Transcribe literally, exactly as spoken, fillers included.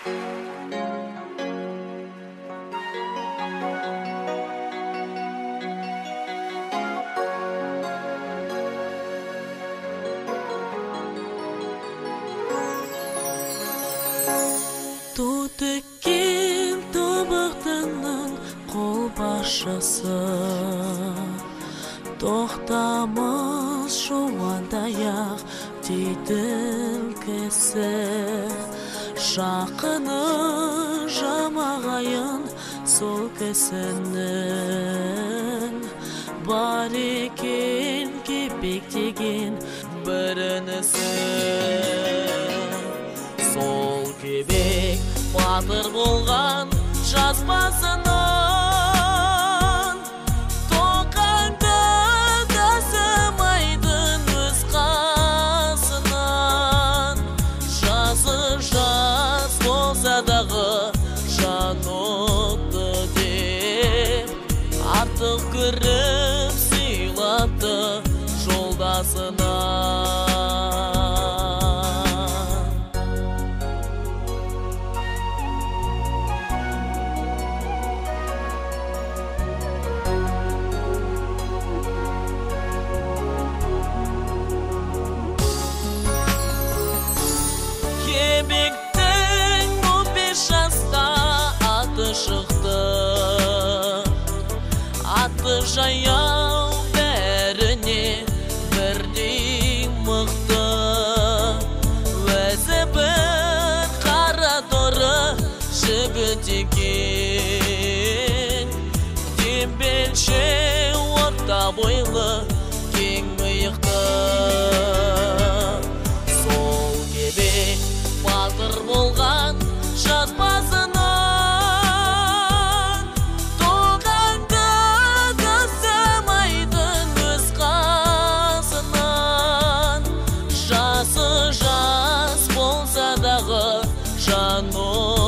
Ту теккен тобықтының қолбасшысы, тоқтамыз жуандай-ақ дейтін кісі, жақыны жамағайын сол кісінің, бар екен кепектеген бір інісі. Сол кебек батыр болған жазбасынан, тоқаңды тасымайдың өз қасынан. Жасы жас болса дағы жан отты деп, артық көріп сыйлапты жолдасынан. Кебектің он бес жаста аты шықты, аты жаяу бәріне бірдей мықты. Өзі бір қара торы жігіт екен, дембелше орта бойлы кең иықты. Батыр болған жазбасынан, тоқаңды тасымайдың өз қасынан. Жасы жас болса дағы жан